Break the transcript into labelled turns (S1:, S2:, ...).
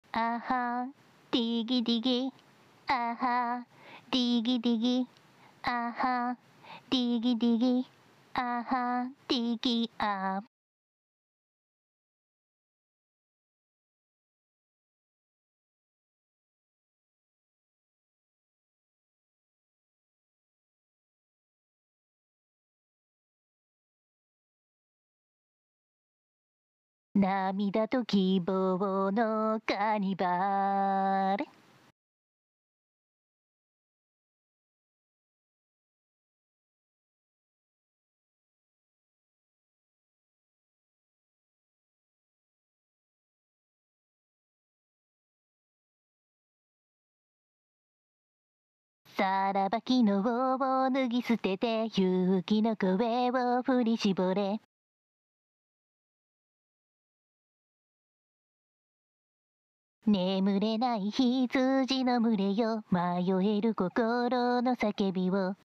S1: あは、ディギディギ、あは、ディギディギ、あは、ディギディギ、あは、ディギあ。涙と希望のカニバル。さらば昨日を脱ぎ捨てて勇気の声を振り絞れ。眠れない羊の群れよ、迷える心の叫びを